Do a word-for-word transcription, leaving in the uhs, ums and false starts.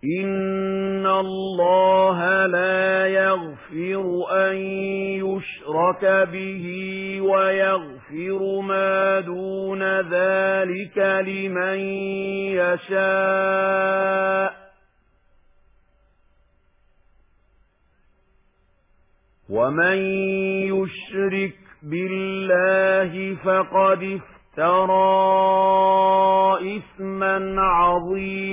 إِنَّ اللَّهَ لَا يَغْفِرُ أَن يُشْرَكَ بِهِ وَيَغْفِرُ مَا دُونَ ذَلِكَ لِمَن يَشَاءُ وَمَن يُشْرِكْ بِاللَّهِ فَقَدِ افْتَرَىٰ إِثْمًا عَظِيمًا